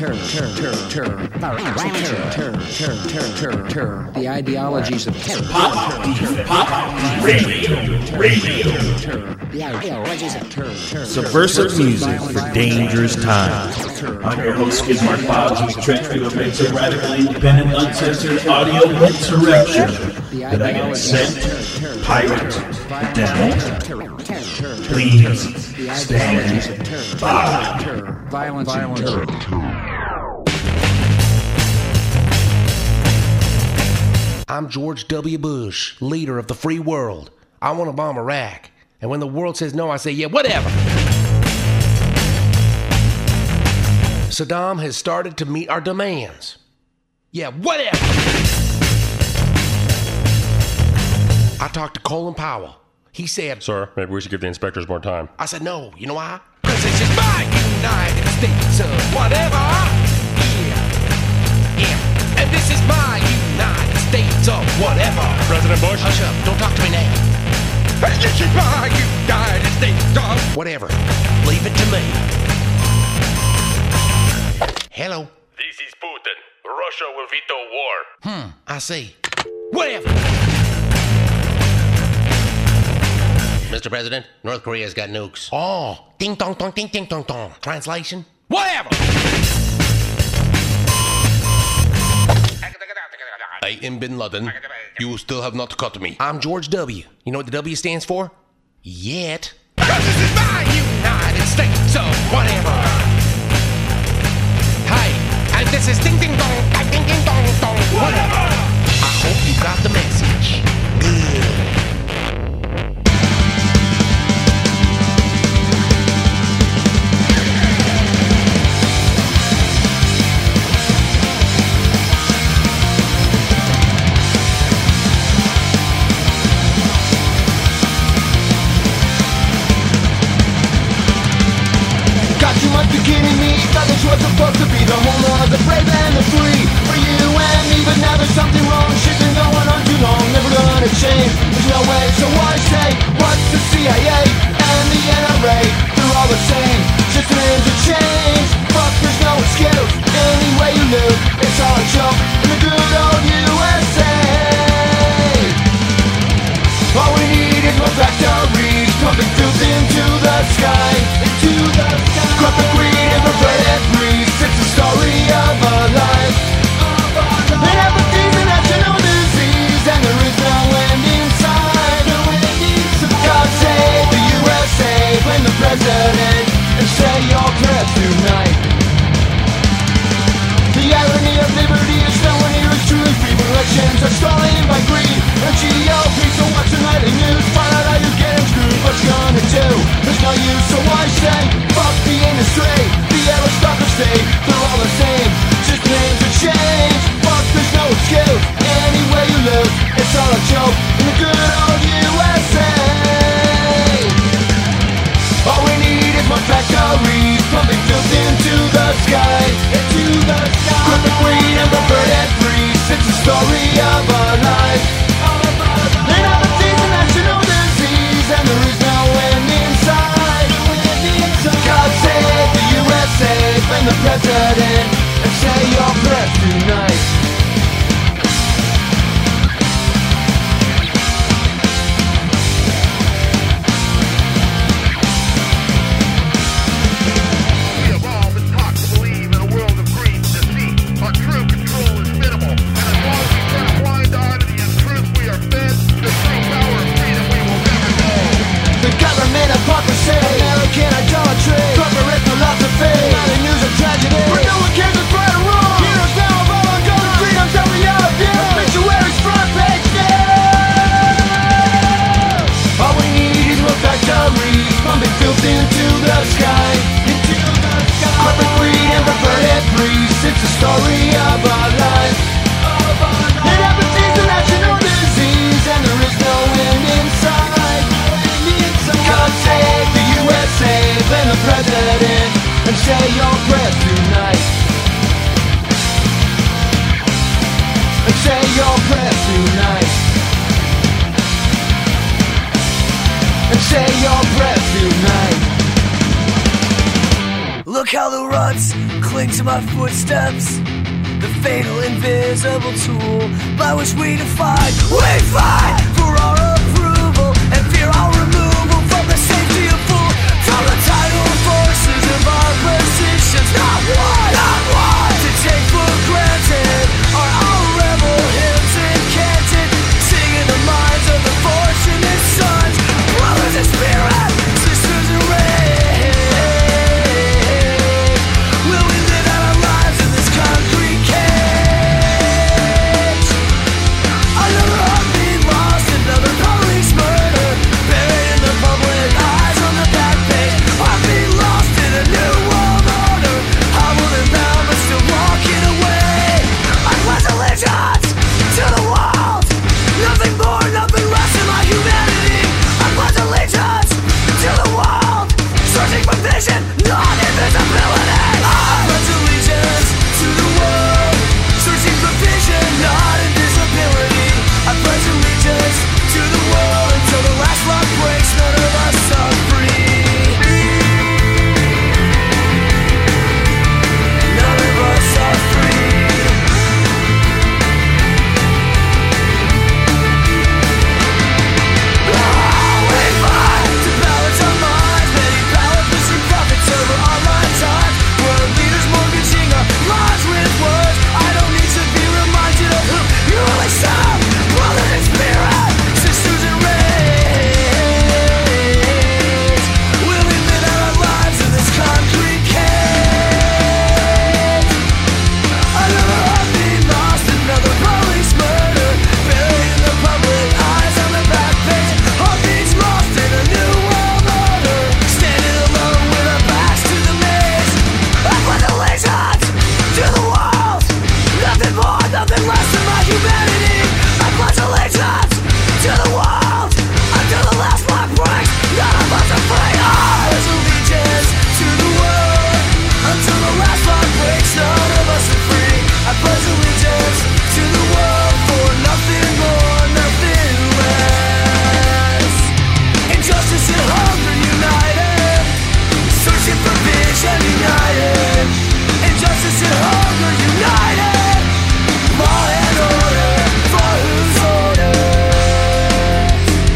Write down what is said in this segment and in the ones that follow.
terror. The ideologies of terror. Pop Radio. The ideologies of terror. Subversive music for dangerous times. I'm your host, Skid Mark Bob, who's transcript makes a radically independent, uncensored audio interruption that I can send, pirate, down. Please stand by. Violence and terror. I'm George W. Bush, leader of the free world. I want to bomb Iraq. And when the world says no, I say, yeah, whatever. Saddam has started to meet our demands. Yeah, whatever. I talked to Colin Powell. He said, Sir, maybe we should give the inspectors more time. I said, no, you know why? Because this is my United States of whatever. Yeah. And this is my United States of whatever. President Bush? Hush up, don't talk to me now. And this is my United States of whatever. Leave it to me. Hello. This is Putin. Russia will veto war. I see. Whatever. Mr. President, North Korea's got nukes. Oh, ding dong dong ding ding dong dong. Translation? Whatever. I am Bin Laden. You still have not caught me. I'm George W. You know what the W stands for? Yet. Because this is my United States of whatever. Hey, and this is ding ding dong, ding ding dong dong, whatever. I hope you got the message. Good. Kidding me, thought this was supposed to be the home of the brave and the free for you and me, but now there's something wrong. Shit's been going on too long, never gonna change. There's no way, so why say what's the CIA and the NRA? They're all the same, just names have changed. Fuck, there's no excuse. Any way you live, it's all a joke in the good old USA. All we need is more factories, pumping filth into the sky, into the sky. Corporate greed and perverted grease, it's the story of our life. And apathy's a national disease, and there is no end in sight. So God save the USA, blame the president, and say your prayers tonight. The irony of liberty is no one here is truly free, but elections are stalling by greed and GOP. So watch the nightly news, find out how you're getting screwed. What you gonna do? There's no use, so why say fuck the industry, the aristocracy? They're all the same, just names have changed. Fuck, there's no excuse. Any way you live, it's all a joke in the good old USA. All we need is more factories, pumping filth into the sky, into the sky. Corporate greed and perverted grease, it's the story of our life. And apathy's a national disease, and there is no end in sight. God save the USA, blame the president, and say your prayers tonight. American idolatry, corporate philosophy, not a news of tragedy. Where no one cares what's right or wrong. Heroes now of all ungodly freedoms that we have, yeah. Obituaries front page news. All we need is more factories, pumping filth into the sky, into the sky. Corporate greed and perverted grease, it's the story of our life. And apathy's a national disease, and there is no end in sight. God save the USA, blame the president, and say your prayers tonight. And say your prayers tonight. And say your prayers tonight. Look how the right thoughts cling to my footsteps. The fatal invisible tool by which we define. We fight for our approval and fear our removal from the safety of fool. From the tidal forces of our positions. Not one to take for granted are our rebel hymns incanted, singing the minds of the fortunate sons, brothers in spirit, sisters in rage. Will we live out our lives in this concrete cage? Another heartbeat lost, another police murder, buried in the public eyes on the back page. Heartbeat lost in a new world order, hobbled and bound but still walking away. I pledge allegiance to the world, nothing more, nothing less than my humanity. I pledge allegiance to the world, searching for vision, not invisibility. I pledge allegiance to the world, searching for vision, not invisibility. I pledge allegiance to the world until the last lock breaks, none of us are free. None of us are free. We fight to balance our minds, many power pushing profits over online times. World leaders mortgaging our lives with words. I don't need to be reminded of who you really serve. Brothers in spirit, sisters in rage. Will we live out our lives in this concrete cage? Another heartbeat lost, another police murder, buried in the public eyes on the back page. Heartbeats lost in a new world order, standing alone with our backs to the maze. I pledge allegiance to the world, nothing more, nothing less than my humanity. I pledge allegiance to the world until the last lock breaks, none of us are free. I pledge allegiance to the world until the last lock breaks, none of us are free. I pledge allegiance to the world for nothing more, nothing less. Injustice and hunger united, searching for vision united. Injustice and hunger united, law and order, for whose orders?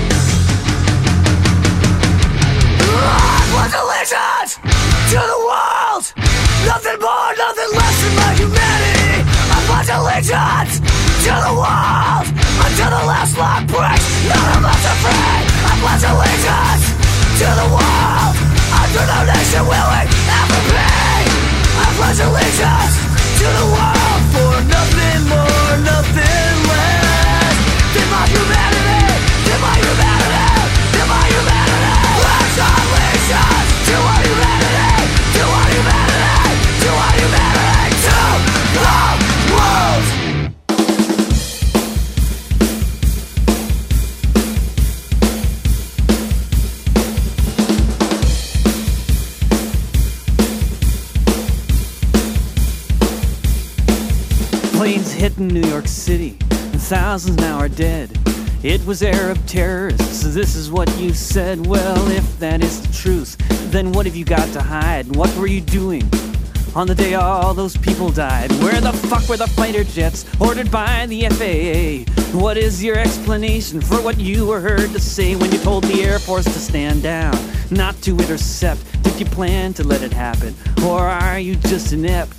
I pledge allegiance to the world, nothing more, nothing less than my humanity. I pledge allegiance to the world until the last lock breaks, none of us are free. I pledge allegiance to the world until no nation will we ever be. I pledge allegiance to the world for nothing more, nothing less than my humanity, than my humanity, than my humanity. Pledge allegiance to our humanity, to our humanity, to our humanity, to the world. Planes hitting New York City, and thousands now are dead. It was Arab terrorists, this is what you said. Well, if that is the truth, then what have you got to hide? What were you doing on the day all those people died? Where the fuck were the fighter jets ordered by the FAA? What is your explanation for what you were heard to say when you told the Air Force to stand down, not to intercept? Did you plan to let it happen, or are you just inept?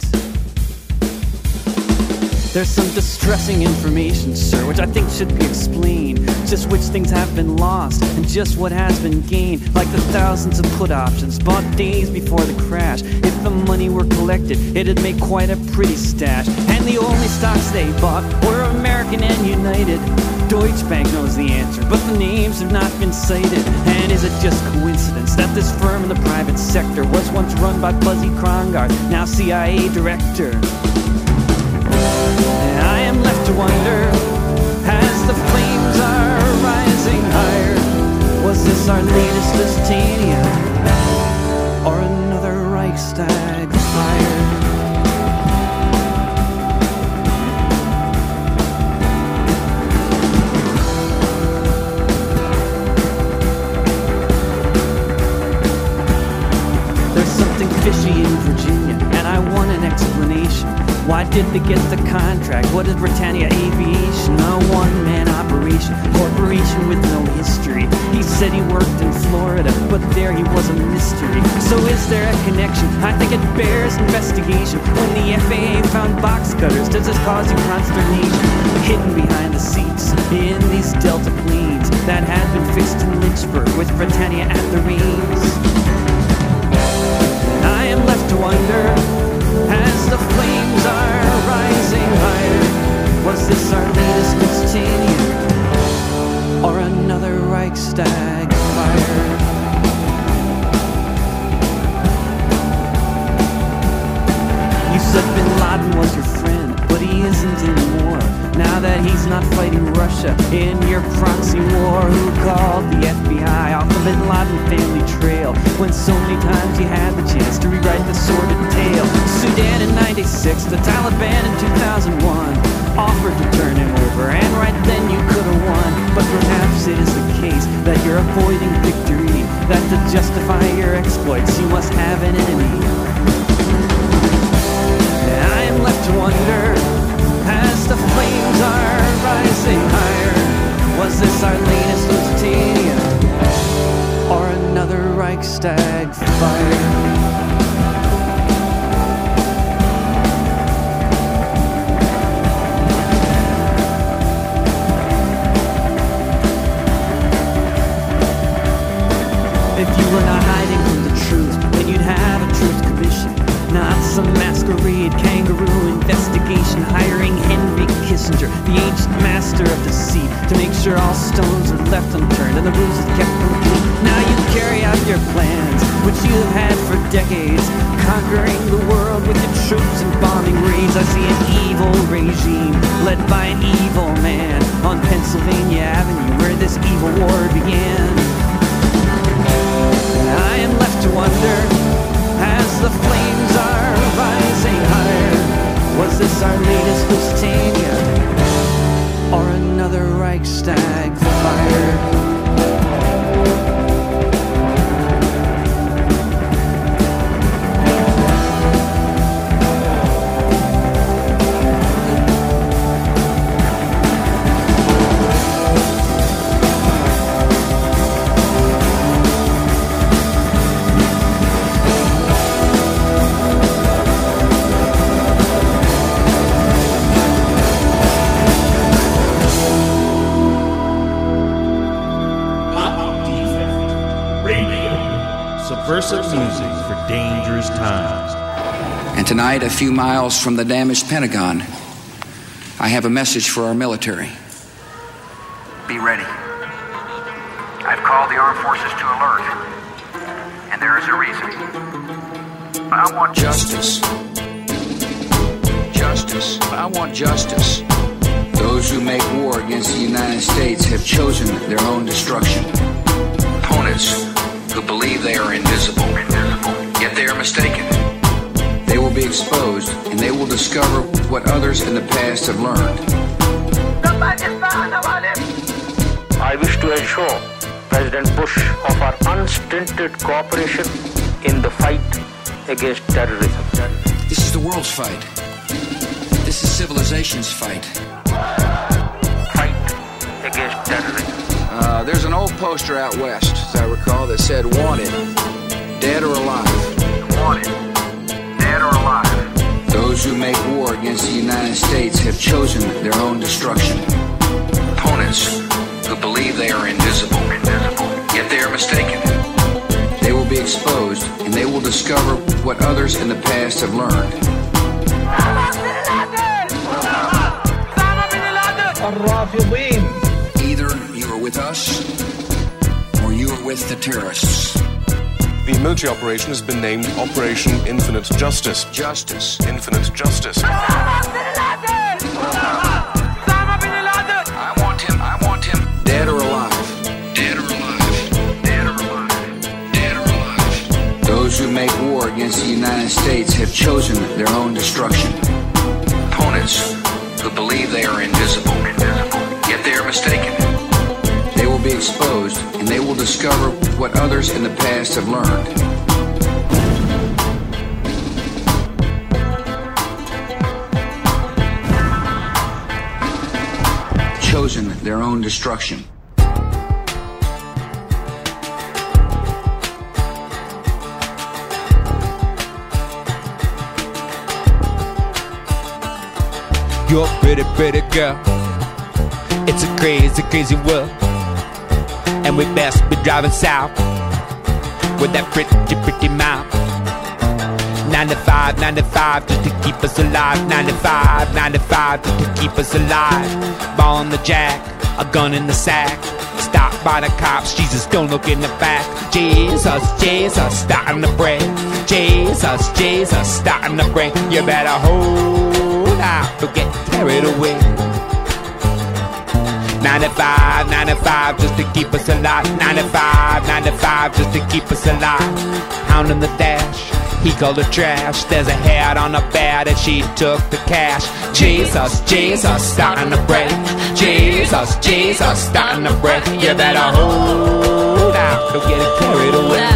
There's some distressing information, sir, which I think should be explained. Just which things have been lost and just what has been gained. Like the thousands of put options bought days before the crash. If the money were collected, it'd make quite a pretty stash. And the only stocks they bought were American and United. Deutsche Bank knows the answer, but the names have not been cited. And is it just coincidence that this firm in the private sector was once run by Buzzy Krongard, now CIA director? I am left to wonder, as the flames are rising higher, was this our latest Lusitania, or another Reichstag fire? There's something fishy in Virginia, and I Why did they get the contract? What is Britannia Aviation? A one-man operation, corporation with no history. He said he worked in Florida, but there he was a mystery. So is there a connection? I think it bears investigation. When the FAA found box cutters, does this cause you consternation? Hidden behind the seats in these Delta planes that had been fixed in Lynchburg with Britannia at the reins. I am left to wonder, as the flames are rising higher, was this our latest Lusitania, or another Reichstag fire? You said Bin Laden was your friend, but he isn't anymore. Now that he's not fighting Russia in your proxy war. Who called the FBI off the Bin Laden family trail when so many times you had the chance to rewrite the sordid tale? Sudan in '96, the Taliban in 2001 offered to turn him over, and right then you could have won. But perhaps it is the case that you're avoiding victory, that to justify your exploits you must have an enemy. And I am left to wonder, as the flames are rising higher, was this our latest Lusitania, or another Reichstag fire? If you were not hiding from the truth, then you'd have a truth commission, not some masquerade kangaroo investigation hiring Henry Kissinger, the ancient master of deceit, to make sure all stones are left unturned and the rules are kept complete. Now you carry out your plans, which you have had for decades, conquering the world with your troops and bombing raids. I see an evil regime led by an evil man on Pennsylvania Avenue, where this evil war began. I am left to wonder, as the flames are rising higher, was this our latest Lusitania, or another Reichstag fire? Subversive music for dangerous times. And tonight, a few miles from the damaged Pentagon, I have a message for our military. Be ready. I've called the armed forces to alert, and there is a reason. I want Justice. Justice. I want justice. Those who make war against the United States have chosen their own destruction. Opponents who believe they are invisible, yet they are mistaken. They will be exposed, and they will discover what others in the past have learned. I wish to assure President Bush of our unstinted cooperation in the fight against terrorism. This is the world's fight. This is civilization's fight. Fight against terrorism. There's an old poster out west, as I recall, that said, "Wanted, dead or alive." Wanted, dead or alive. Those who make war against the United States have chosen their own destruction. Opponents who believe they are invisible, yet they are mistaken. They will be exposed, and they will discover what others in the past have learned. Either you are with us, or you are with the terrorists. The military operation has been named Operation Infinite Justice. Justice. Infinite Justice. I want him. Dead or alive. Dead or alive. Dead or alive. Dead or alive. Those who make war against the United States have chosen their own destruction. Opponents who believe they are invisible, yet they are mistaken. They will be exposed, and they will discover what others in the past have learned. chosen their own destruction. You're a pretty, pretty girl. It's a crazy, crazy world. And we best be driving south with that pretty, pretty mouth. 95, 95 just to keep us alive. 95, 95 just to keep us alive. Ball on the jack, a gun in the sack. Stopped by the cops, Jesus, don't look in the back. Jesus, Jesus, starting to break. Jesus, Jesus, starting to break. You better hold out, don't get carried away. 95, 95 just to keep us alive. 95, 95 just to keep us alive. Hound in the dash, he called her trash. There's a head on her bed and she took the cash. Jesus, Jesus, starting to break. Jesus, Jesus, starting to break. You better hold out, don't get it carried away.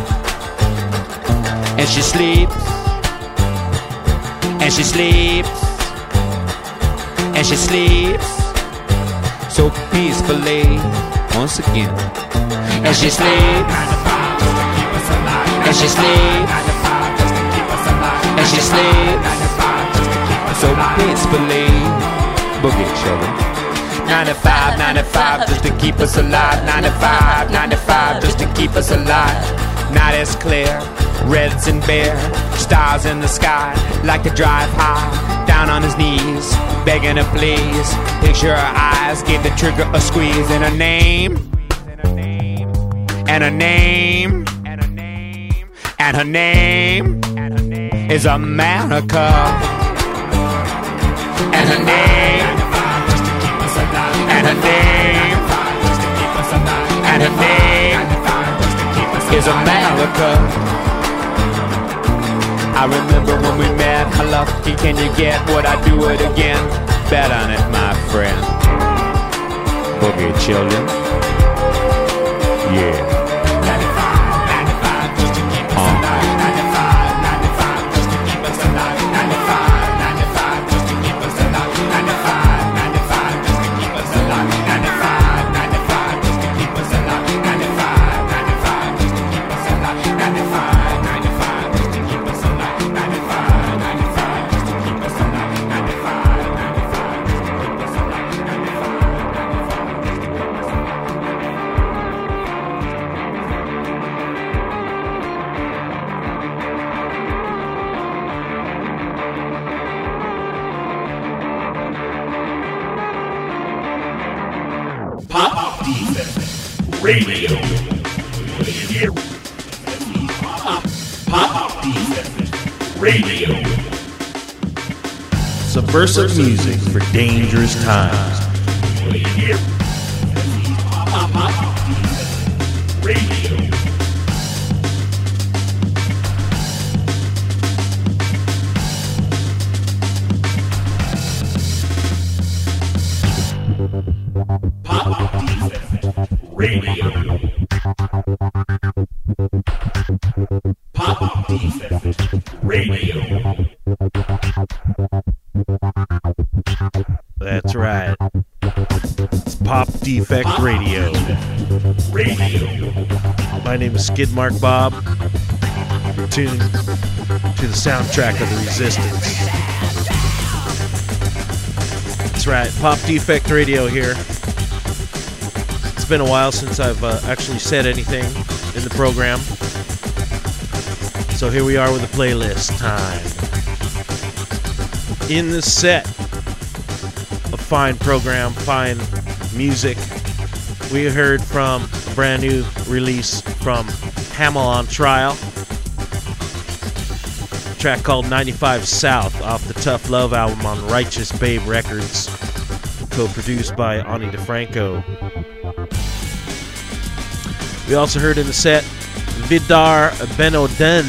And she sleeps, and she sleeps, and she sleeps so peacefully once again. And she sleeps, and she sleeps, and she sleeps so peacefully. Boogie children. 95, 95 just to keep us alive. 95, 95 just to keep us alive. Night is clear, reds and bare, stars in the sky, like to drive high, down on his knees, begging her please. Picture her eyes, gave the trigger a squeeze. And her name, and her name, and her name is America. And her name, and her name, and her name is America. I remember when we met, how lucky can you get? Would I do it again? Bet on it, my friend. Boogie children. Yeah. 95 just to keep us alive. 95, 95 just to keep us alive. 95, 95 just to keep us alive. 95, 95 just to keep us alive. 95, 95 just to keep us alive. 95, 95 just to keep us alive. 95, 95 just to keep us alive. 95, 95 just to keep us alive. 95, 95 just to keep us alive. 95, 95 just to keep us alive. Pop Defect Radio. Pop Defect Radio. Subversive music for dangerous times. Pop Defect Radio. Pop Defect Radio. Pop Defect Radio. That's right. It's Pop Defect Radio. My name is Skidmark Bob. You're tuned to the soundtrack of the Resistance. That's right, Pop Defect Radio here. It's been a while since I've actually said anything in the program. So here we are with a playlist time. In the set, a fine program, fine music. We heard from a brand new release from Hamel on Trial. A track called 95 South off the Tough Love album on Righteous Babe Records. Co-produced by Ani DeFranco. We also heard in the set Vidar Benoden.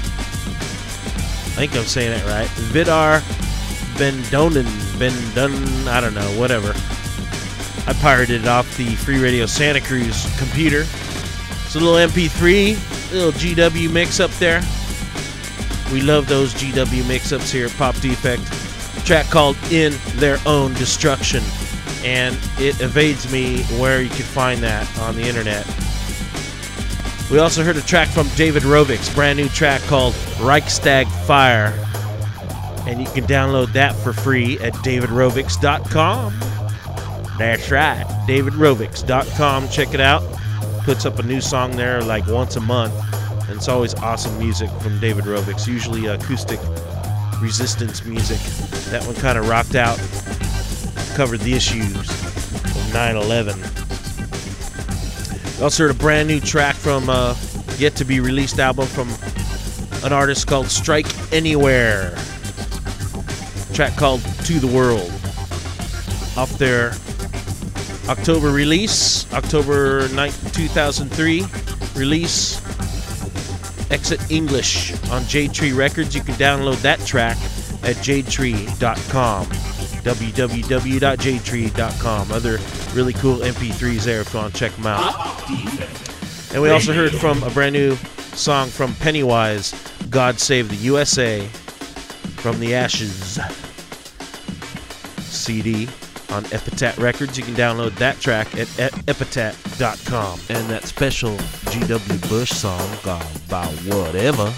I think I'm saying it right. Vidar Bendonen. I don't know, whatever. I pirated it off the Free Radio Santa Cruz computer. It's a little MP3, little GW mix up there. We love those GW mix-ups here at Pop Defect. A track called In Their Own Destruction. and it evades me where you can find that on the internet. We also heard a track from David Rovik's brand new track called Reichstag Fire, and you can download that for free at davidrovics.com. That's right, davidrovics.com. Check it out. Puts up a new song there like once a month, and it's always awesome music from David Rovics, usually acoustic resistance music. That one kind of rocked out, covered the issues of 9/11. We also heard a brand new track from yet to be released album from an artist called Strike Anywhere. A track called To the World. Off their October release, October 9th, 2003 release, Exit English on Jade Tree Records. You can download that track at jadetree.com. www.jadetree.com. Other really cool MP3s there if you want to check them out. And we also heard from a brand new song from Pennywise, God Save the USA, from the Ashes CD on Epitaph Records. You can download that track at epitaph.com. And that special G.W. Bush song called By Whatever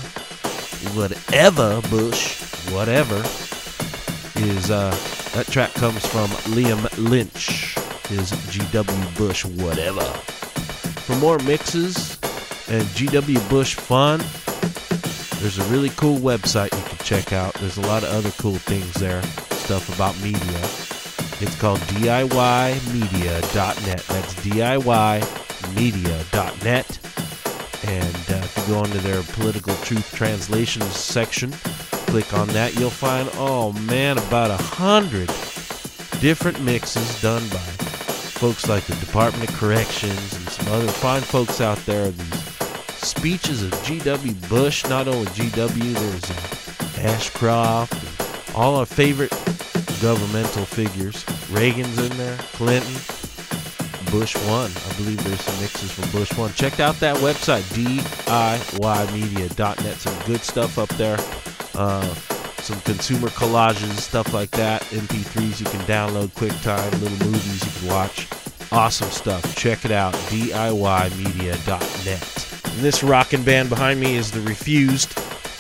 Bush, whatever, is that track comes from Liam Lynch, his G.W. Bush Whatever. For more mixes and G.W. Bush fun, there's a really cool website you can check out. There's a lot of other cool things there, stuff about media. It's called DIYmedia.net. That's DIYmedia.net. And if you go into their Political Truth Translations section, click on that, you'll find, oh man, about 100 different mixes done by folks like the Department of Corrections and some other fine folks out there. These speeches of G.W. Bush, not only G.W., there's Ashcroft, and all our favorite governmental figures. Reagan's in there, Clinton, Bush 1. I believe there's some mixes from Bush 1. Check out that website, DIYmedia.net. Some good stuff up there. Some consumer collages, stuff like that. MP3s you can download, QuickTime, little movies you can watch. Awesome stuff. Check it out, DIYmedia.net. And this rockin' band behind me is The Refused.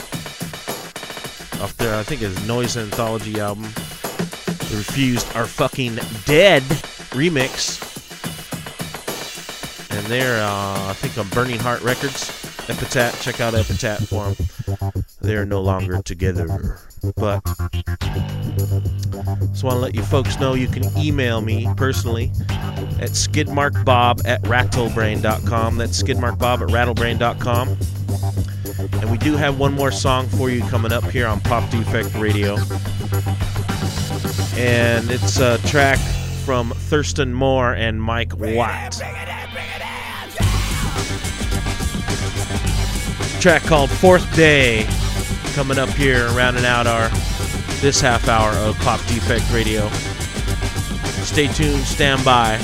Off their, I think it's Noise Anthology album. The Refused Are Fucking Dead remix. And they're, I think, on Burning Heart Records. Epitaph. Check out Epitaph for them. They're no longer together. But just want to let you folks know you can email me personally at skidmarkbob@rattlebrain.com. That's skidmarkbob@rattlebrain.com. And we do have one more song for you coming up here on Pop Defect Radio. And it's a track from Thurston Moore and Mike Watt. Track called Fourth Day, coming up here, rounding out this half hour of Pop Defect Radio. Stay tuned, stand by.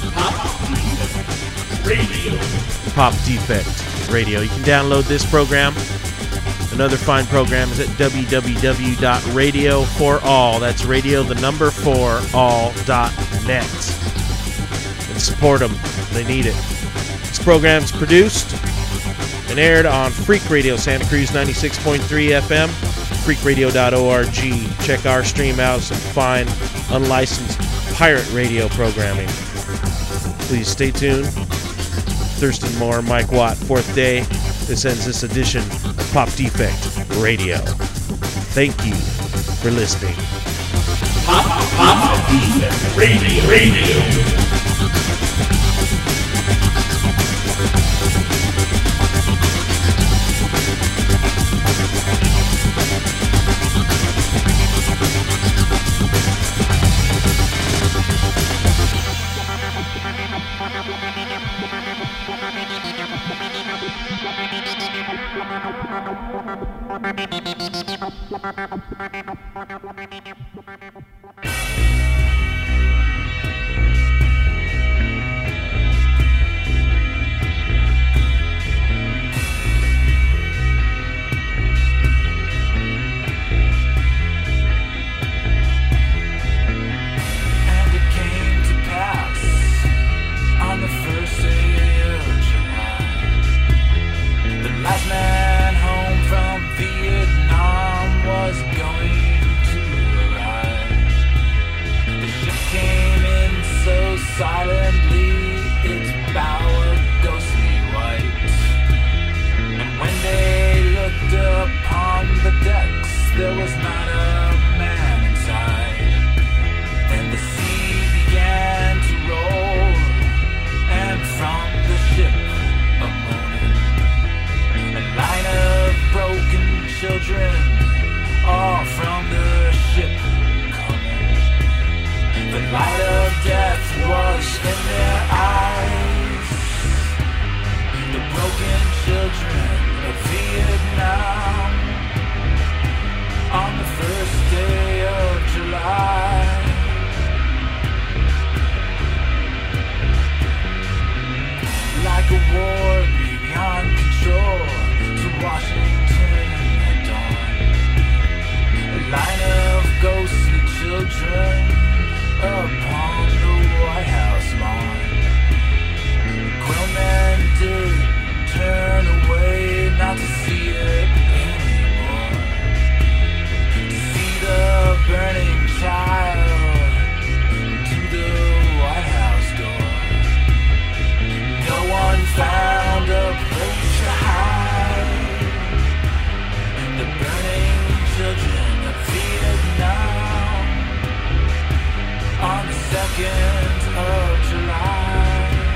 Pop Defect Radio. You can download this program and other fine programs at www.radio4all. That's radio, the number 4all.net. And support them. They need it. This program's produced and aired on Freak Radio Santa Cruz 96.3 FM, freakradio.org. Check our stream out, some fine unlicensed pirate radio programming. Please stay tuned. Thurston Moore, Mike Watt, Fourth Day. This ends this edition of Pop Defect Radio. Thank you for listening. Pop Defect Radio. And it came children upon the White House lawn. Grown men did turn away not to see it anymore. To see the burning child to the White House door. No one found a place to hide. The burning children of Vietnam on the 2nd of July.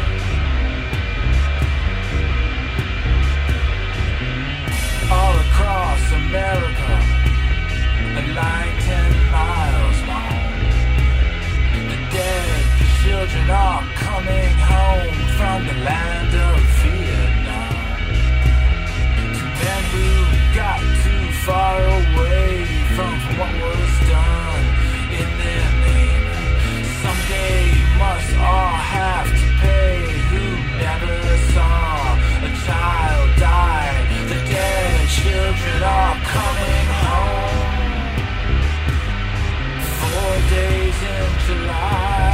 All across America, a line 10 miles long. The dead children are coming home from the land of Vietnam. To men who got too far away from what was done in their name. Someday you must all have to pay who never saw a child die. The dead children are coming home. 4 days in July.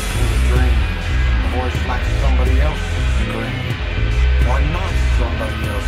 Somebody else's dream. Why not somebody else?